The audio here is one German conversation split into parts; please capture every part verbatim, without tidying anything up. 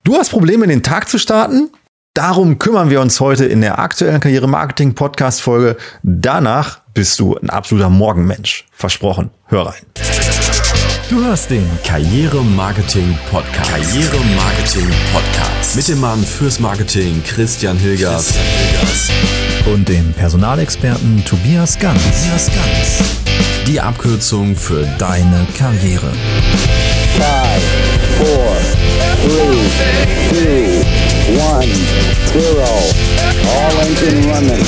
Du hast Probleme, in den Tag zu starten? Darum kümmern wir uns heute in der aktuellen Karriere-Marketing-Podcast-Folge. Danach bist du ein absoluter Morgenmensch. Versprochen. Hör rein. Du hörst den Karriere-Marketing-Podcast. Karriere-Marketing-Podcast. Mit dem Mann fürs Marketing Christian Hilgers. Christian Hilgers. Und dem Personalexperten Tobias Ganz. Tobias Ganz. Die Abkürzung für deine Karriere. five, four, three, two, one, zero. All engine running.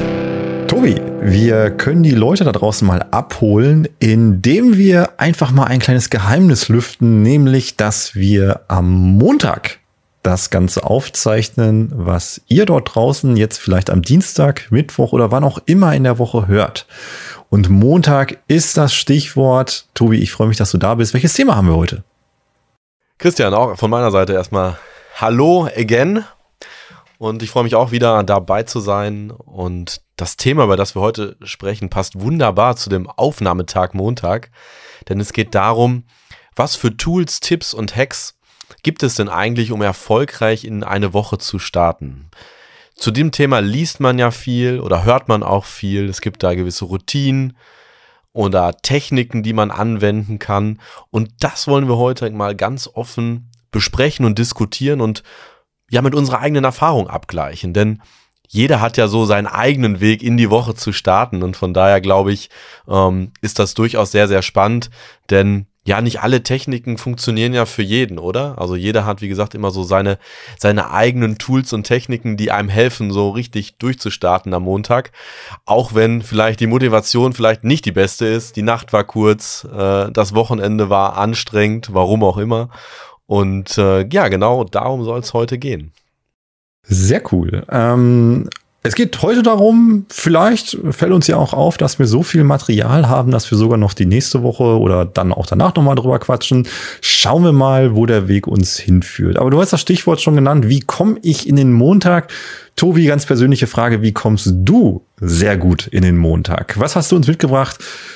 Tobi, wir können die Leute da draußen mal abholen, indem wir einfach mal ein kleines Geheimnis lüften, nämlich, dass wir am Montag das Ganze aufzeichnen, was ihr dort draußen jetzt vielleicht am Dienstag, Mittwoch oder wann auch immer in der Woche hört. Und Montag ist das Stichwort. Tobi, ich freue mich, dass du da bist. Welches Thema haben wir heute? Christian, auch von meiner Seite erstmal Hallo again. Und ich freue mich auch wieder dabei zu sein. Und das Thema, über das wir heute sprechen, passt wunderbar zu dem Aufnahmetag Montag. Denn es geht darum, was für Tools, Tipps und Hacks gibt es denn eigentlich, um erfolgreich in eine Woche zu starten? Zu dem Thema liest man ja viel oder hört man auch viel. Es gibt da gewisse Routinen oder Techniken, die man anwenden kann. Und das wollen wir heute mal ganz offen besprechen und diskutieren und ja mit unserer eigenen Erfahrung abgleichen. Denn jeder hat ja so seinen eigenen Weg in die Woche zu starten. Und von daher glaube ich, ähm, ist das durchaus sehr, sehr spannend. Denn ja, nicht alle Techniken funktionieren ja für jeden, oder? Also jeder hat, wie gesagt, immer so seine, seine eigenen Tools und Techniken, die einem helfen, so richtig durchzustarten am Montag. Auch wenn vielleicht die Motivation vielleicht nicht die beste ist. Die Nacht war kurz, äh, das Wochenende war anstrengend, warum auch immer. Und äh, ja, genau darum soll es heute gehen. Sehr cool. Ähm Es geht heute darum, vielleicht fällt uns ja auch auf, dass wir so viel Material haben, dass wir sogar noch die nächste Woche oder dann auch danach nochmal drüber quatschen. Schauen wir mal, wo der Weg uns hinführt. Aber du hast das Stichwort schon genannt. Wie komme ich in den Montag? Tobi, ganz persönliche Frage. Wie kommst du sehr gut in den Montag? Was hast du uns mitgebracht?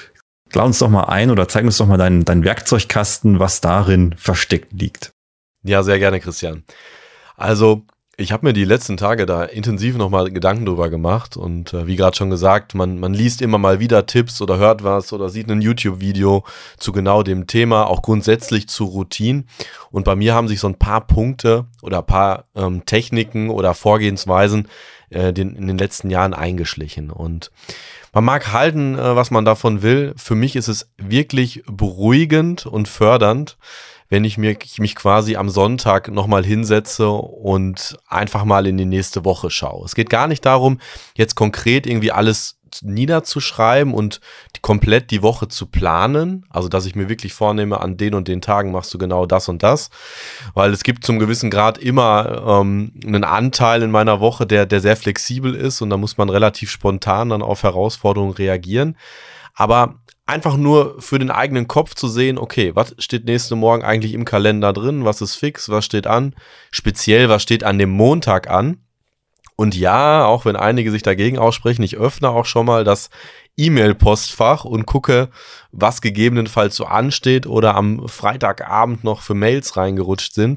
Lad uns doch mal ein oder zeig uns doch mal deinen, deinen Werkzeugkasten, was darin versteckt liegt. Ja, sehr gerne, Christian. Also ich habe mir die letzten Tage da intensiv nochmal Gedanken drüber gemacht und äh, wie gerade schon gesagt, man, man liest immer mal wieder Tipps oder hört was oder sieht ein YouTube-Video zu genau dem Thema, auch grundsätzlich zu Routinen. Und bei mir haben sich so ein paar Punkte oder ein paar ähm, Techniken oder Vorgehensweisen äh, den, in den letzten Jahren eingeschlichen. Und man mag halten, äh, was man davon will. Für mich ist es wirklich beruhigend und fördernd, wenn ich mir, ich mich quasi am Sonntag nochmal hinsetze und einfach mal in die nächste Woche schaue. Es geht gar nicht darum, jetzt konkret irgendwie alles niederzuschreiben und die, komplett die Woche zu planen. Also, dass ich mir wirklich vornehme, an den und den Tagen machst du genau das und das. Weil es gibt zum gewissen Grad immer ähm, einen Anteil in meiner Woche, der, der sehr flexibel ist und da muss man relativ spontan dann auf Herausforderungen reagieren. Aber einfach nur für den eigenen Kopf zu sehen, okay, was steht nächsten Morgen eigentlich im Kalender drin, was ist fix, was steht an, speziell, was steht an dem Montag an. Und ja, auch wenn einige sich dagegen aussprechen, ich öffne auch schon mal das E-Mail-Postfach und gucke, was gegebenenfalls so ansteht oder am Freitagabend noch für Mails reingerutscht sind,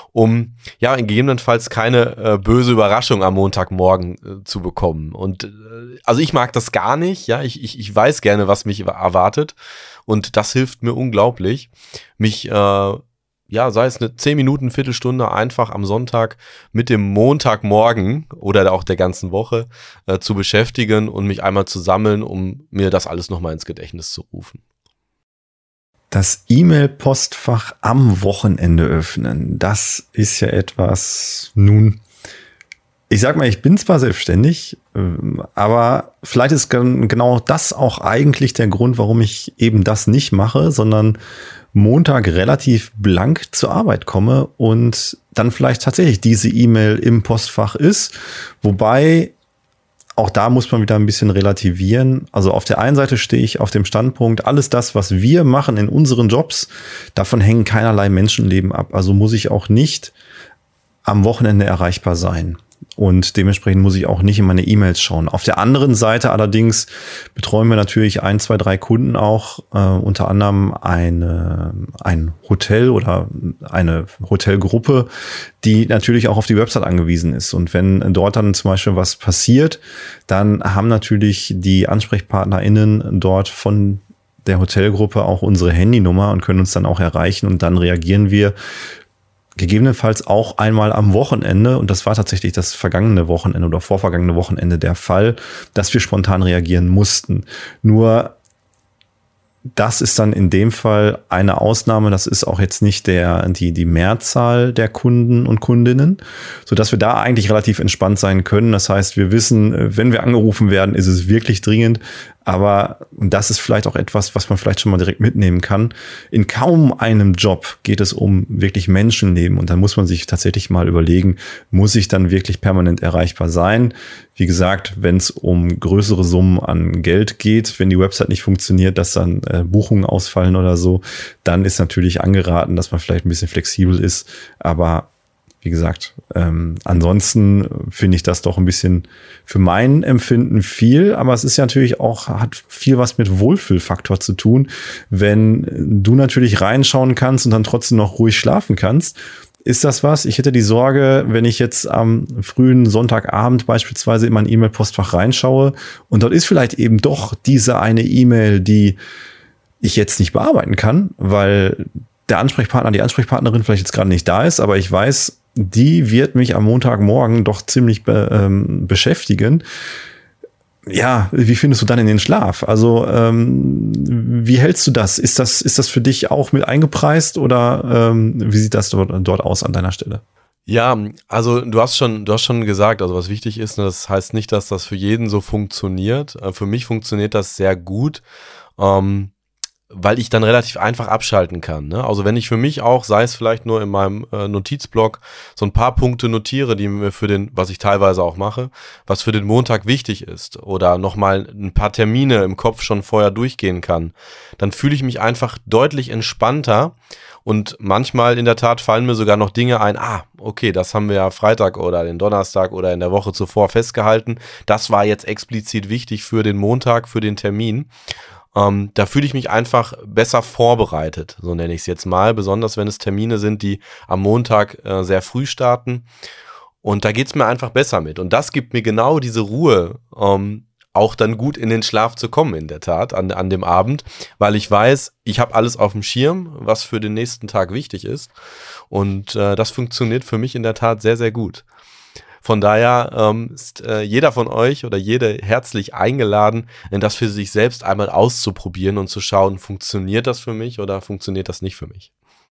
um ja gegebenenfalls keine äh, böse Überraschung am Montagmorgen äh, zu bekommen. Und äh, also ich mag das gar nicht, ja, ich, ich, ich weiß gerne, was mich erwartet und das hilft mir unglaublich, mich äh, ja, sei es eine zehn Minuten, Viertelstunde einfach am Sonntag mit dem Montagmorgen oder auch der ganzen Woche äh, zu beschäftigen und mich einmal zu sammeln, um mir das alles nochmal ins Gedächtnis zu rufen. Das E-Mail-Postfach am Wochenende öffnen, das ist ja etwas, nun, ich sag mal, ich bin zwar selbstständig, aber vielleicht ist genau das auch eigentlich der Grund, warum ich eben das nicht mache, sondern Montag relativ blank zur Arbeit komme und dann vielleicht tatsächlich diese E-Mail im Postfach ist. Wobei, auch da muss man wieder ein bisschen relativieren. Also auf der einen Seite stehe ich auf dem Standpunkt, alles das, was wir machen in unseren Jobs, davon hängen keinerlei Menschenleben ab. Also muss ich auch nicht am Wochenende erreichbar sein. Und dementsprechend muss ich auch nicht in meine E-Mails schauen. Auf der anderen Seite allerdings betreuen wir natürlich ein, zwei, drei Kunden auch, äh, unter anderem eine, ein Hotel oder eine Hotelgruppe, die natürlich auch auf die Website angewiesen ist. Und wenn dort dann zum Beispiel was passiert, dann haben natürlich die AnsprechpartnerInnen dort von der Hotelgruppe auch unsere Handynummer und können uns dann auch erreichen, und dann reagieren wir gegebenenfalls auch einmal am Wochenende, und das war tatsächlich das vergangene Wochenende oder vorvergangene Wochenende der Fall, dass wir spontan reagieren mussten. Nur das ist dann in dem Fall eine Ausnahme. Das ist auch jetzt nicht der, die, die Mehrzahl der Kunden und Kundinnen, sodass wir da eigentlich relativ entspannt sein können. Das heißt, wir wissen, wenn wir angerufen werden, ist es wirklich dringend. Aber das ist vielleicht auch etwas, was man vielleicht schon mal direkt mitnehmen kann. In kaum einem Job geht es um wirklich Menschenleben. Und dann muss man sich tatsächlich mal überlegen, muss ich dann wirklich permanent erreichbar sein? Wie gesagt, wenn es um größere Summen an Geld geht, wenn die Website nicht funktioniert, dass dann äh, Buchungen ausfallen oder so, dann ist natürlich angeraten, dass man vielleicht ein bisschen flexibel ist. Aber wie gesagt, ähm, ansonsten finde ich das doch ein bisschen für mein Empfinden viel, aber es ist ja natürlich auch, hat viel was mit Wohlfühlfaktor zu tun, wenn du natürlich reinschauen kannst und dann trotzdem noch ruhig schlafen kannst. Ist das was? Ich hätte die Sorge, wenn ich jetzt am frühen Sonntagabend beispielsweise in mein E-Mail-Postfach reinschaue und dort ist vielleicht eben doch diese eine E-Mail, die ich jetzt nicht bearbeiten kann, weil der Ansprechpartner, die Ansprechpartnerin vielleicht jetzt gerade nicht da ist, aber ich weiß, die wird mich am Montagmorgen doch ziemlich be, ähm, beschäftigen. Ja, wie findest du dann in den Schlaf? Also ähm, wie hältst du das? Ist das ist das für dich auch mit eingepreist oder ähm, wie sieht das dort, dort aus an deiner Stelle? Ja, also du hast schon, du hast schon gesagt, also was wichtig ist, ne, das heißt nicht, dass das für jeden so funktioniert. Äh, für mich funktioniert das sehr gut. Ähm, weil ich dann relativ einfach abschalten kann. Ne? Also wenn ich für mich auch, sei es vielleicht nur in meinem äh, Notizblock, so ein paar Punkte notiere, die mir für den, was ich teilweise auch mache, was für den Montag wichtig ist oder nochmal ein paar Termine im Kopf schon vorher durchgehen kann, dann fühle ich mich einfach deutlich entspannter und manchmal in der Tat fallen mir sogar noch Dinge ein, ah, okay, das haben wir ja Freitag oder den Donnerstag oder in der Woche zuvor festgehalten, das war jetzt explizit wichtig für den Montag, für den Termin. Ähm, da fühle ich mich einfach besser vorbereitet, so nenne ich es jetzt mal, besonders wenn es Termine sind, die am Montag äh, sehr früh starten, und da geht es mir einfach besser mit, und das gibt mir genau diese Ruhe, ähm, auch dann gut in den Schlaf zu kommen in der Tat an, an dem Abend, weil ich weiß, ich habe alles auf dem Schirm, was für den nächsten Tag wichtig ist, und äh, das funktioniert für mich in der Tat sehr, sehr gut. Von daher ähm, ist äh, jeder von euch oder jede herzlich eingeladen, das für sich selbst einmal auszuprobieren und zu schauen, funktioniert das für mich oder funktioniert das nicht für mich.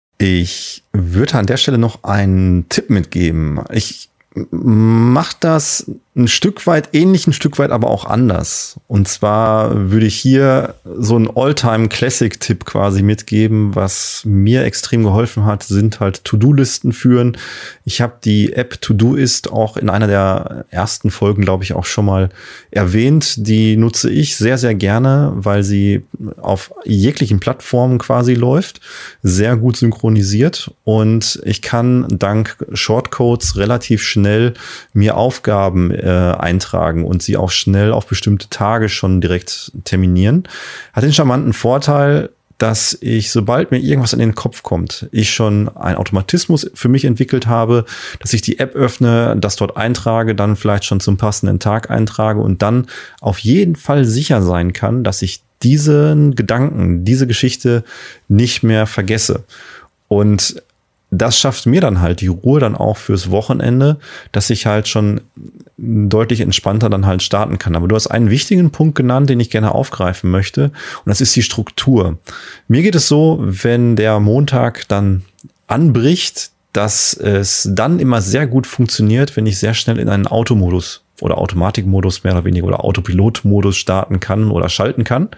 Ich würde an der Stelle noch einen Tipp mitgeben. Ich mache das ein Stück weit ähnlich, ein Stück weit aber auch anders. Und zwar würde ich hier so einen All-Time-Classic-Tipp quasi mitgeben. Was mir extrem geholfen hat, sind halt To-Do-Listen führen. Ich habe die App To-Doist auch in einer der ersten Folgen, glaube ich, auch schon mal erwähnt. Die nutze ich sehr, sehr gerne, weil sie auf jeglichen Plattformen quasi läuft, sehr gut synchronisiert, und ich kann dank Shortcodes relativ schnell mir Aufgaben äh, eintragen und sie auch schnell auf bestimmte Tage schon direkt terminieren. Hat den charmanten Vorteil, dass ich, sobald mir irgendwas in den Kopf kommt, ich schon einen Automatismus für mich entwickelt habe, dass ich die App öffne, das dort eintrage, dann vielleicht schon zum passenden Tag eintrage und dann auf jeden Fall sicher sein kann, dass ich diesen Gedanken, diese Geschichte nicht mehr vergesse. Und das schafft mir dann halt die Ruhe dann auch fürs Wochenende, dass ich halt schon deutlich entspannter dann halt starten kann. Aber du hast einen wichtigen Punkt genannt, den ich gerne aufgreifen möchte, und das ist die Struktur. Mir geht es so, wenn der Montag dann anbricht, dass es dann immer sehr gut funktioniert, wenn ich sehr schnell in einen Automodus oder Automatikmodus mehr oder weniger oder Autopilotmodus starten kann oder schalten kann.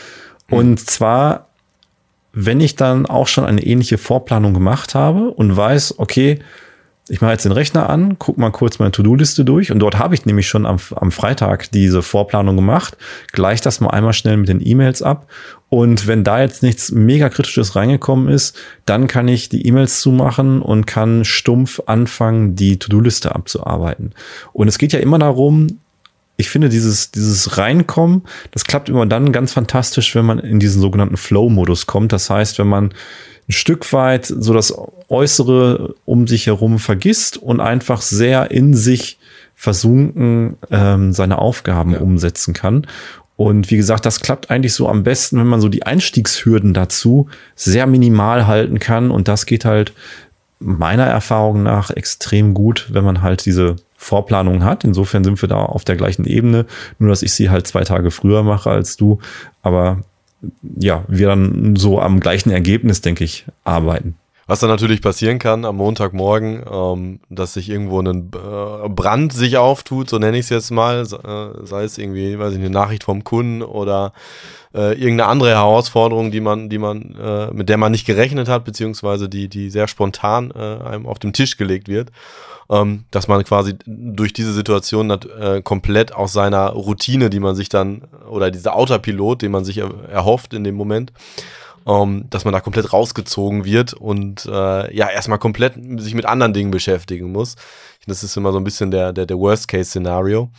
Und zwar, wenn ich dann auch schon eine ähnliche Vorplanung gemacht habe und weiß, okay, ich mache jetzt den Rechner an, gucke mal kurz meine To-Do-Liste durch und dort habe ich nämlich schon am, am Freitag diese Vorplanung gemacht, gleich das mal einmal schnell mit den E-Mails ab und wenn da jetzt nichts mega Kritisches reingekommen ist, dann kann ich die E-Mails zumachen und kann stumpf anfangen, die To-Do-Liste abzuarbeiten. Und es geht ja immer darum, ich finde dieses, dieses Reinkommen, das klappt immer dann ganz fantastisch, wenn man in diesen sogenannten Flow-Modus kommt. Das heißt, wenn man ein Stück weit so das Äußere um sich herum vergisst und einfach sehr in sich versunken ähm, seine Aufgaben ja. umsetzen kann. Und wie gesagt, das klappt eigentlich so am besten, wenn man so die Einstiegshürden dazu sehr minimal halten kann. Und das geht halt meiner Erfahrung nach extrem gut, wenn man halt diese Vorplanung hat. Insofern sind wir da auf der gleichen Ebene, nur dass ich sie halt zwei Tage früher mache als du. Aber ja, wir dann so am gleichen Ergebnis, denke ich, arbeiten. Was dann natürlich passieren kann am Montagmorgen, ähm, dass sich irgendwo ein äh, Brand sich auftut, so nenne ich es jetzt mal, äh, sei es irgendwie, weiß ich, eine Nachricht vom Kunden oder äh, irgendeine andere Herausforderung, die man, die man, äh, mit der man nicht gerechnet hat, beziehungsweise die, die sehr spontan äh, einem auf den Tisch gelegt wird. Ähm, dass man quasi durch diese Situation äh, komplett aus seiner Routine, die man sich dann, oder dieser Autopilot, den man sich er, erhofft in dem Moment, ähm, dass man da komplett rausgezogen wird und äh, ja, erstmal komplett sich mit anderen Dingen beschäftigen muss. Das ist immer so ein bisschen der, der, der Worst-Case-Szenario,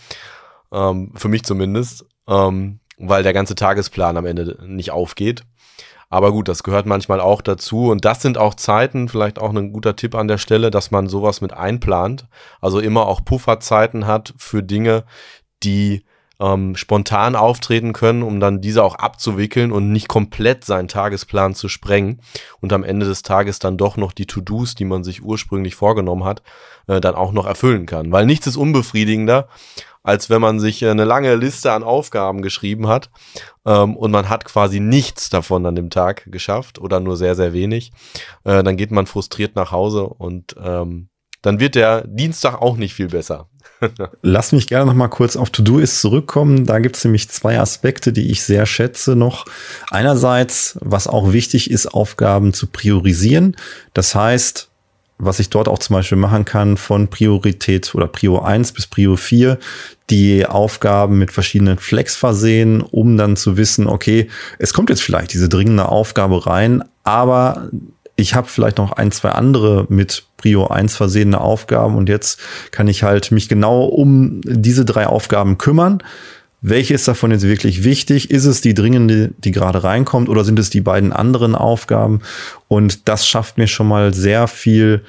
ähm, für mich zumindest, ähm, weil der ganze Tagesplan am Ende nicht aufgeht. Aber gut, das gehört manchmal auch dazu und das sind auch Zeiten, vielleicht auch ein guter Tipp an der Stelle, dass man sowas mit einplant, also immer auch Pufferzeiten hat für Dinge, die ähm, spontan auftreten können, um dann diese auch abzuwickeln und nicht komplett seinen Tagesplan zu sprengen und am Ende des Tages dann doch noch die To-Dos, die man sich ursprünglich vorgenommen hat, äh, dann auch noch erfüllen kann. Weil nichts ist unbefriedigender, als wenn man sich eine lange Liste an Aufgaben geschrieben hat ähm, und man hat quasi nichts davon an dem Tag geschafft oder nur sehr, sehr wenig. Äh, dann geht man frustriert nach Hause und ähm, dann wird der Dienstag auch nicht viel besser. Lass mich gerne noch mal kurz auf To-Do-Ist zurückkommen. Da gibt es nämlich zwei Aspekte, die ich sehr schätze noch. Einerseits, was auch wichtig ist, Aufgaben zu priorisieren. Das heißt, was ich dort auch zum Beispiel machen kann, von Priorität oder Prio eins bis Prio vier, die Aufgaben mit verschiedenen Flex versehen, um dann zu wissen, okay, es kommt jetzt vielleicht diese dringende Aufgabe rein, aber ich habe vielleicht noch ein, zwei andere mit Prio eins versehene Aufgaben und jetzt kann ich halt mich genau um diese drei Aufgaben kümmern. Welche ist davon jetzt wirklich wichtig? Ist es die dringende, die gerade reinkommt, oder sind es die beiden anderen Aufgaben? Und das schafft mir schon mal sehr viel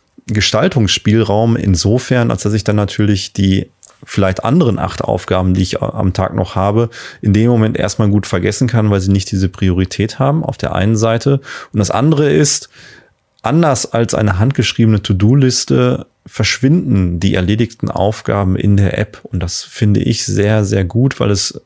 Gestaltungsspielraum insofern, als dass ich dann natürlich die vielleicht anderen acht Aufgaben, die ich am Tag noch habe, in dem Moment erstmal gut vergessen kann, weil sie nicht diese Priorität haben auf der einen Seite. Und das andere ist, anders als eine handgeschriebene To-Do-Liste verschwinden die erledigten Aufgaben in der App. Und das finde ich sehr, sehr gut, weil es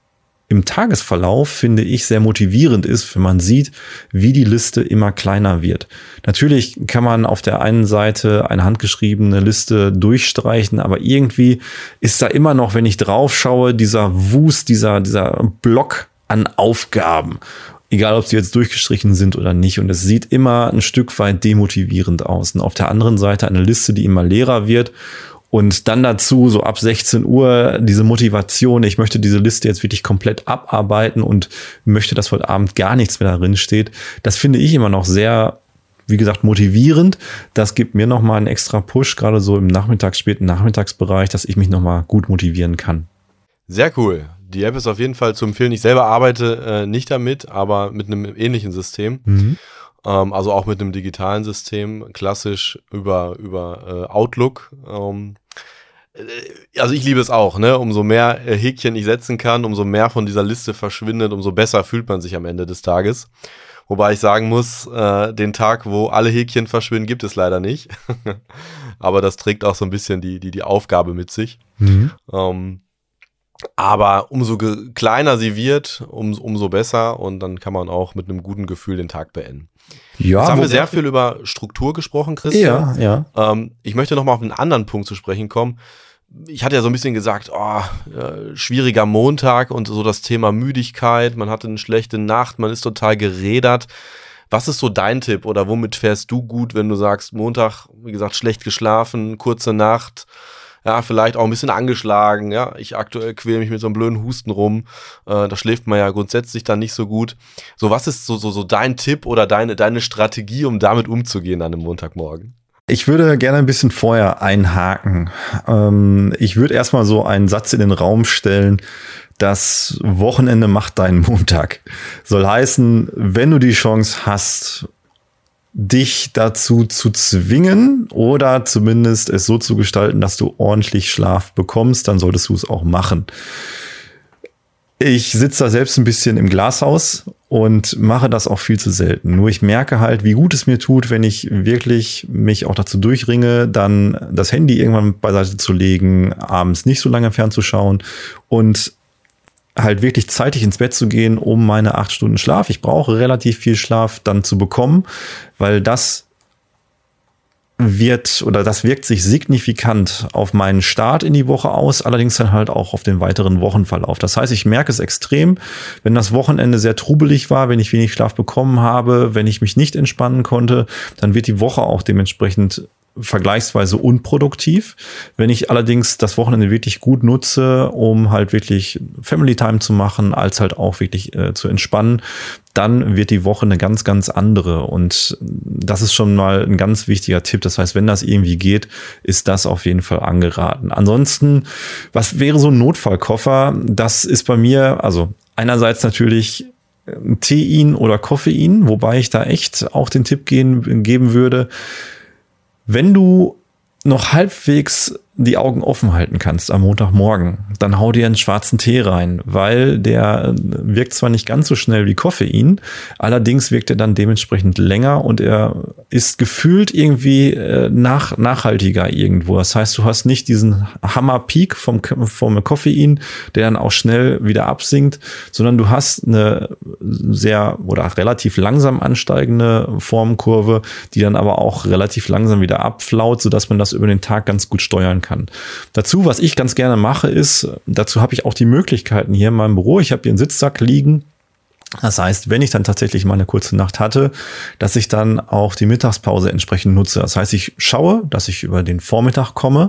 im Tagesverlauf, finde ich, sehr motivierend ist, wenn man sieht, wie die Liste immer kleiner wird. Natürlich kann man auf der einen Seite eine handgeschriebene Liste durchstreichen, aber irgendwie ist da immer noch, wenn ich drauf schaue, dieser Wust, dieser, dieser Block an Aufgaben. Egal, ob sie jetzt durchgestrichen sind oder nicht. Und es sieht immer ein Stück weit demotivierend aus. Und auf der anderen Seite eine Liste, die immer leerer wird. Und dann dazu so ab sechzehn Uhr diese Motivation, ich möchte diese Liste jetzt wirklich komplett abarbeiten und möchte, dass heute Abend gar nichts mehr darin steht. Das finde ich immer noch sehr, wie gesagt, motivierend. Das gibt mir nochmal einen extra Push, gerade so im Nachmittags-, späten Nachmittagsbereich, dass ich mich nochmal gut motivieren kann. Sehr cool. Die App ist auf jeden Fall zu empfehlen. Ich selber arbeite äh, nicht damit, aber mit einem ähnlichen System. Mhm. Ähm, also auch mit einem digitalen System, klassisch über, über äh, Outlook. Ähm, Also ich liebe es auch, ne? Umso mehr Häkchen ich setzen kann, umso mehr von dieser Liste verschwindet, umso besser fühlt man sich am Ende des Tages. Wobei ich sagen muss, äh, den Tag, wo alle Häkchen verschwinden, gibt es leider nicht. Aber das trägt auch so ein bisschen die, die, die Aufgabe mit sich. Mhm. Ähm, aber umso ge- kleiner sie wird, um, umso besser, und dann kann man auch mit einem guten Gefühl den Tag beenden. Ja, Jetzt haben wir sehr viel über Struktur gesprochen, Christian. Ja, ja. Ähm, ich möchte noch mal auf einen anderen Punkt zu sprechen kommen. Ich hatte ja so ein bisschen gesagt, oh, äh, schwieriger Montag und so das Thema Müdigkeit. Man hatte eine schlechte Nacht, man ist total gerädert. Was ist so dein Tipp oder womit fährst du gut, wenn du sagst, Montag, wie gesagt, schlecht geschlafen, kurze Nacht, ja, vielleicht auch ein bisschen angeschlagen, ja, ich aktuell quäle mich mit so einem blöden Husten rum, äh, da schläft man ja grundsätzlich dann nicht so gut. So, was ist so, so, so dein Tipp oder deine, deine Strategie, um damit umzugehen an einem Montagmorgen? Ich würde gerne ein bisschen vorher einhaken. Ähm, ich würde erstmal so einen Satz in den Raum stellen, das Wochenende macht deinen Montag. Soll heißen, wenn du die Chance hast, dich dazu zu zwingen oder zumindest es so zu gestalten, dass du ordentlich Schlaf bekommst, dann solltest du es auch machen. Ich sitze da selbst ein bisschen im Glashaus und mache das auch viel zu selten. Nur ich merke halt, wie gut es mir tut, wenn ich wirklich mich auch dazu durchringe, dann das Handy irgendwann beiseite zu legen, abends nicht so lange fernzuschauen und halt wirklich zeitig ins Bett zu gehen, um meine acht Stunden Schlaf, ich brauche relativ viel Schlaf, dann zu bekommen, weil das wird oder das wirkt sich signifikant auf meinen Start in die Woche aus, allerdings dann halt auch auf den weiteren Wochenverlauf. Das heißt, ich merke es extrem, wenn das Wochenende sehr trubelig war, wenn ich wenig Schlaf bekommen habe, wenn ich mich nicht entspannen konnte, dann wird die Woche auch dementsprechend vergleichsweise unproduktiv. Wenn ich allerdings das Wochenende wirklich gut nutze, um halt wirklich Family Time zu machen, als halt auch wirklich äh, zu entspannen, dann wird die Woche eine ganz, ganz andere. Und das ist schon mal ein ganz wichtiger Tipp. Das heißt, wenn das irgendwie geht, ist das auf jeden Fall angeraten. Ansonsten, was wäre so ein Notfallkoffer? Das ist bei mir, also einerseits natürlich Tein oder Koffein, wobei ich da echt auch den Tipp gehen, geben würde, wenn du noch halbwegs die Augen offen halten kannst am Montagmorgen, dann hau dir einen schwarzen Tee rein, weil der wirkt zwar nicht ganz so schnell wie Koffein, allerdings wirkt er dann dementsprechend länger und er ist gefühlt irgendwie äh, nach, nachhaltiger irgendwo. Das heißt, du hast nicht diesen Hammer-Peak vom, vom Koffein, der dann auch schnell wieder absinkt, sondern du hast eine sehr oder relativ langsam ansteigende Formkurve, die dann aber auch relativ langsam wieder abflaut, sodass man das über den Tag ganz gut steuern kann. kann. Dazu, was ich ganz gerne mache, ist, dazu habe ich auch die Möglichkeiten hier in meinem Büro. Ich habe hier einen Sitzsack liegen. Das heißt, wenn ich dann tatsächlich mal eine kurze Nacht hatte, dass ich dann auch die Mittagspause entsprechend nutze. Das heißt, ich schaue, dass ich über den Vormittag komme.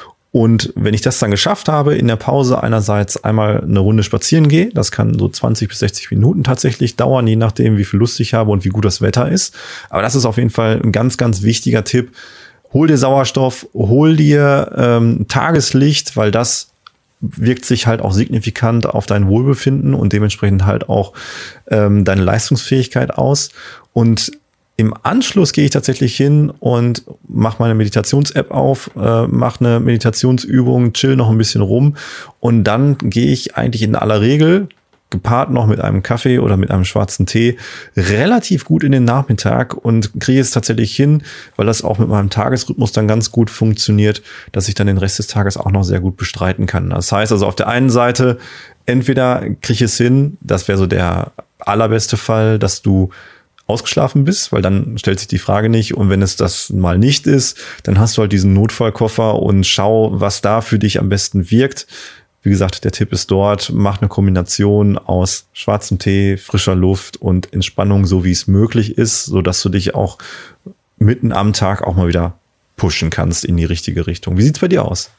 Und wenn ich das dann geschafft habe, in der Pause einerseits einmal eine Runde spazieren gehe, das kann so zwanzig bis sechzig Minuten tatsächlich dauern, je nachdem, wie viel Lust ich habe und wie gut das Wetter ist. Aber das ist auf jeden Fall ein ganz, ganz wichtiger Tipp. Hol dir Sauerstoff, hol dir ähm, Tageslicht, weil das wirkt sich halt auch signifikant auf dein Wohlbefinden und dementsprechend halt auch ähm, deine Leistungsfähigkeit aus. Und im Anschluss gehe ich tatsächlich hin und mache meine Meditations-App auf, äh, mache eine Meditationsübung, chill noch ein bisschen rum und dann gehe ich eigentlich in aller Regel, gepaart noch mit einem Kaffee oder mit einem schwarzen Tee, relativ gut in den Nachmittag und kriege es tatsächlich hin, weil das auch mit meinem Tagesrhythmus dann ganz gut funktioniert, dass ich dann den Rest des Tages auch noch sehr gut bestreiten kann. Das heißt also auf der einen Seite, entweder kriege ich es hin, das wäre so der allerbeste Fall, dass du ausgeschlafen bist, weil dann stellt sich die Frage nicht. Und wenn es das mal nicht ist, dann hast du halt diesen Notfallkoffer und schau, was da für dich am besten wirkt. Wie gesagt, der Tipp ist dort, mach eine Kombination aus schwarzem Tee, frischer Luft und Entspannung, so wie es möglich ist, sodass du dich auch mitten am Tag auch mal wieder pushen kannst in die richtige Richtung. Wie sieht's bei dir aus?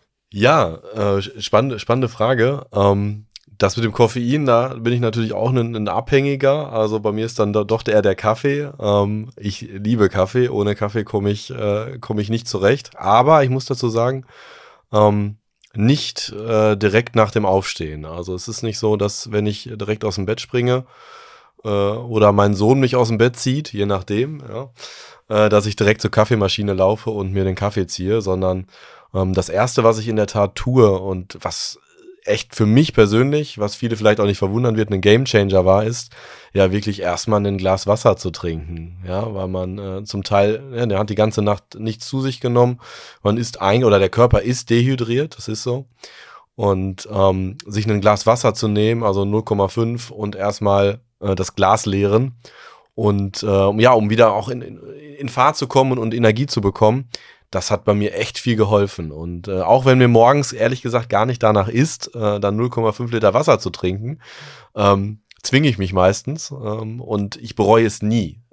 Ja, äh, spannende, spannende Frage. Ähm, das mit dem Koffein, da bin ich natürlich auch ein, ein Abhängiger. Also bei mir ist dann doch eher der Kaffee. Ähm, ich liebe Kaffee. Ohne Kaffee komme ich, äh, komme ich nicht zurecht. Aber ich muss dazu sagen, ähm, nicht äh, direkt nach dem Aufstehen. Also es ist nicht so, dass wenn ich direkt aus dem Bett springe äh, oder mein Sohn mich aus dem Bett zieht, je nachdem, ja, äh, dass ich direkt zur Kaffeemaschine laufe und mir den Kaffee ziehe, sondern ähm, das Erste, was ich in der Tat tue und was echt für mich persönlich, was viele vielleicht auch nicht verwundern wird, ein Gamechanger war, ist ja wirklich erstmal ein Glas Wasser zu trinken, ja, weil man äh, zum Teil, ja, der hat die ganze Nacht nichts zu sich genommen, man ist ein oder der Körper ist dehydriert, das ist so, und ähm, sich ein Glas Wasser zu nehmen, also null Komma fünf und erstmal äh, das Glas leeren und äh, ja, um wieder auch in, in, in Fahrt zu kommen und Energie zu bekommen. Das hat bei mir echt viel geholfen. Und äh, auch wenn mir morgens ehrlich gesagt gar nicht danach ist, äh, dann null Komma fünf Liter Wasser zu trinken, ähm, zwinge ich mich meistens ähm, und ich bereue es nie.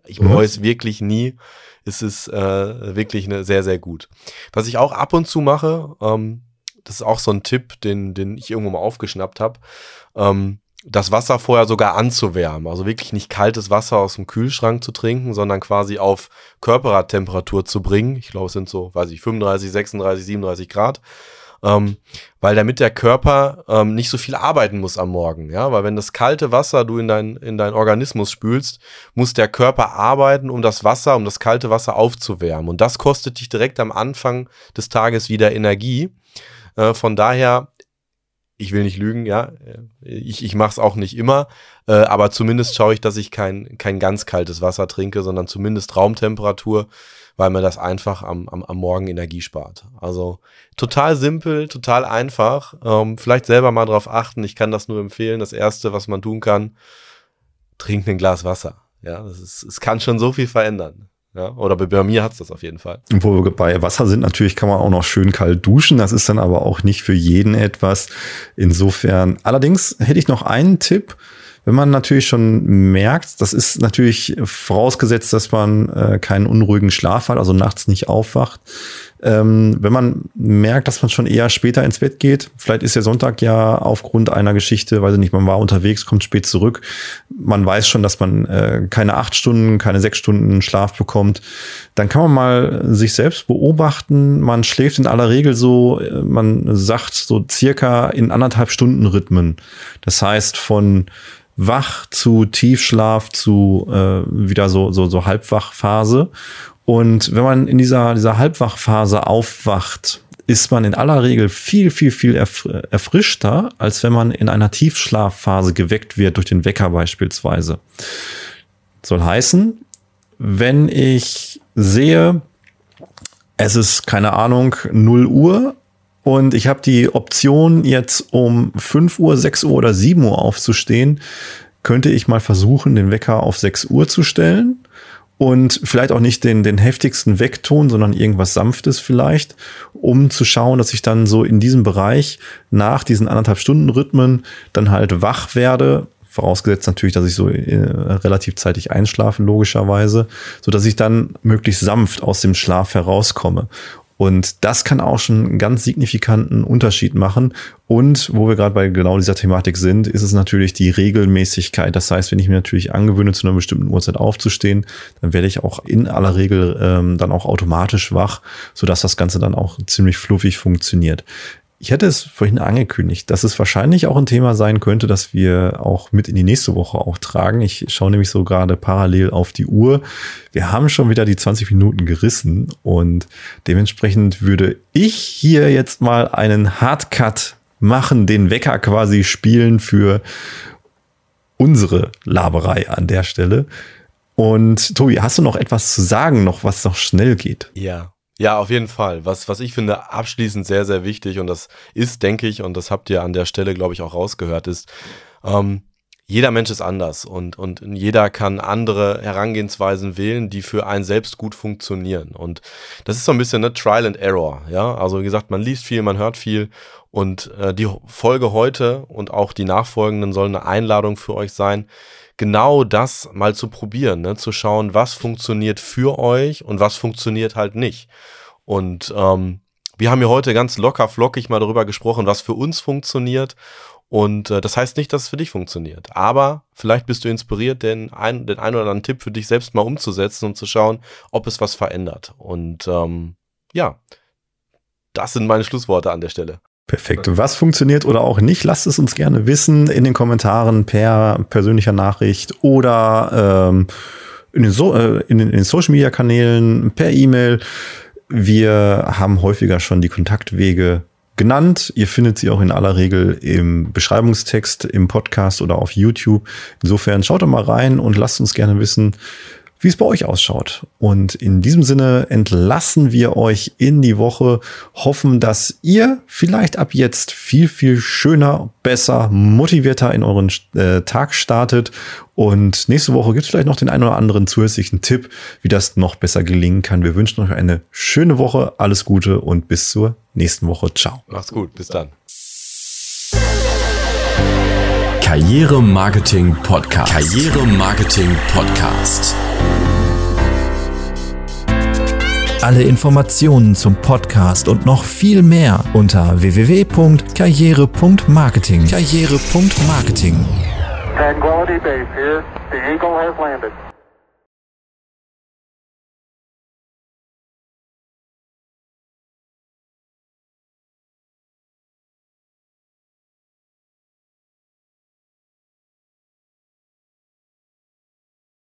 Ich bereue es wirklich nie. Es ist äh, wirklich eine sehr, sehr gut. Was ich auch ab und zu mache, ähm, das ist auch so ein Tipp, den, den ich irgendwo mal aufgeschnappt habe, ähm, das Wasser vorher sogar anzuwärmen. Also wirklich nicht kaltes Wasser aus dem Kühlschrank zu trinken, sondern quasi auf Körpertemperatur zu bringen. Ich glaube, es sind so, weiß ich, fünfunddreißig, sechsunddreißig, siebenunddreißig Grad. Ähm, weil damit der Körper ähm, nicht so viel arbeiten muss am Morgen. Ja, weil wenn das kalte Wasser du in dein, in deinen Organismus spülst, muss der Körper arbeiten, um das Wasser, um das kalte Wasser aufzuwärmen. Und das kostet dich direkt am Anfang des Tages wieder Energie. Äh, von daher, ich will nicht lügen, ja, ich, ich mache es auch nicht immer, äh, aber zumindest schaue ich, dass ich kein, kein ganz kaltes Wasser trinke, sondern zumindest Raumtemperatur, weil mir das einfach am, am, am Morgen Energie spart. Also total simpel, total einfach, ähm, vielleicht selber mal drauf achten, ich kann das nur empfehlen. Das Erste, was man tun kann, trinken ein Glas Wasser. Ja, das ist, es kann schon so viel verändern. Ja, oder bei, bei mir hat es das auf jeden Fall. Wo wir bei Wasser sind, natürlich kann man auch noch schön kalt duschen. Das ist dann aber auch nicht für jeden etwas. Insofern, allerdings hätte ich noch einen Tipp. Wenn man natürlich schon merkt, das ist natürlich vorausgesetzt, dass man äh, keinen unruhigen Schlaf hat, also nachts nicht aufwacht. Ähm, wenn man merkt, dass man schon eher später ins Bett geht, vielleicht ist der Sonntag ja aufgrund einer Geschichte, weiß ich nicht, man war unterwegs, kommt spät zurück, man weiß schon, dass man äh, keine acht Stunden, keine sechs Stunden Schlaf bekommt, dann kann man mal sich selbst beobachten. Man schläft in aller Regel so, man sagt so circa in anderthalb Stunden Rhythmen. Das heißt von wach zu Tiefschlaf zu äh, wieder so so so Halbwachphase. Und wenn man in dieser dieser Halbwachphase aufwacht, ist man in aller Regel viel viel viel erfr- erfrischter, als wenn man in einer Tiefschlafphase geweckt wird durch den Wecker beispielsweise. Soll heißen, wenn ich sehe, es ist keine Ahnung null Uhr und ich habe die Option, jetzt um fünf Uhr, sechs Uhr oder sieben Uhr aufzustehen, könnte ich mal versuchen, den Wecker auf sechs Uhr zu stellen und vielleicht auch nicht den, den heftigsten Weckton, sondern irgendwas Sanftes vielleicht, um zu schauen, dass ich dann so in diesem Bereich nach diesen anderthalb Stunden Rhythmen dann halt wach werde. Vorausgesetzt natürlich, dass ich so äh, relativ zeitig einschlafe, logischerweise, so dass ich dann möglichst sanft aus dem Schlaf herauskomme. Und das kann auch schon einen ganz signifikanten Unterschied machen. Und wo wir gerade bei genau dieser Thematik sind, ist es natürlich die Regelmäßigkeit. Das heißt, wenn ich mir natürlich angewöhne, zu einer bestimmten Uhrzeit aufzustehen, dann werde ich auch in aller Regel ähm, dann auch automatisch wach, sodass das Ganze dann auch ziemlich fluffig funktioniert. Ich hätte es vorhin angekündigt, dass es wahrscheinlich auch ein Thema sein könnte, das wir auch mit in die nächste Woche auch tragen. Ich schaue nämlich so gerade parallel auf die Uhr. Wir haben schon wieder die zwanzig Minuten gerissen und dementsprechend würde ich hier jetzt mal einen Hardcut machen, den Wecker quasi spielen für unsere Laberei an der Stelle. Und Tobi, hast du noch etwas zu sagen, noch was noch schnell geht? Ja. Ja, auf jeden Fall. Was, was ich finde abschließend sehr, sehr wichtig und das ist, denke ich, und das habt ihr an der Stelle, glaube ich, auch rausgehört, ist, ähm, jeder Mensch ist anders und, und jeder kann andere Herangehensweisen wählen, die für einen selbst gut funktionieren. Und das ist so ein bisschen eine Trial and Error. Ja, also wie gesagt, man liest viel, man hört viel und äh, die Folge heute und auch die nachfolgenden sollen eine Einladung für euch sein, genau das mal zu probieren, ne? Zu schauen, was funktioniert für euch und was funktioniert halt nicht. Und ähm, wir haben hier heute ganz locker flockig mal darüber gesprochen, was für uns funktioniert. Und äh, das heißt nicht, dass es für dich funktioniert. Aber vielleicht bist du inspiriert, den, ein, den einen oder anderen Tipp für dich selbst mal umzusetzen und zu schauen, ob es was verändert. Und ähm, ja, das sind meine Schlussworte an der Stelle. Perfekt. Was funktioniert oder auch nicht, lasst es uns gerne wissen in den Kommentaren per persönlicher Nachricht oder ähm, in den, so äh, in den, in den Social-Media-Kanälen, per E-Mail. Wir haben häufiger schon die Kontaktwege genannt. Ihr findet sie auch in aller Regel im Beschreibungstext, im Podcast oder auf YouTube. Insofern schaut doch mal rein und lasst uns gerne wissen, wie es bei euch ausschaut. Und in diesem Sinne entlassen wir euch in die Woche, hoffen, dass ihr vielleicht ab jetzt viel, viel schöner, besser, motivierter in euren äh, Tag startet. Und nächste Woche gibt es vielleicht noch den einen oder anderen zusätzlichen Tipp, wie das noch besser gelingen kann. Wir wünschen euch eine schöne Woche, alles Gute und bis zur nächsten Woche. Ciao. Macht's gut, bis dann. Karriere Marketing Podcast. Karriere Marketing Podcast. Alle Informationen zum Podcast und noch viel mehr unter w w w punkt karriere punkt marketing. karriere punkt marketing. Tranquility Base here. The Eagle has landed.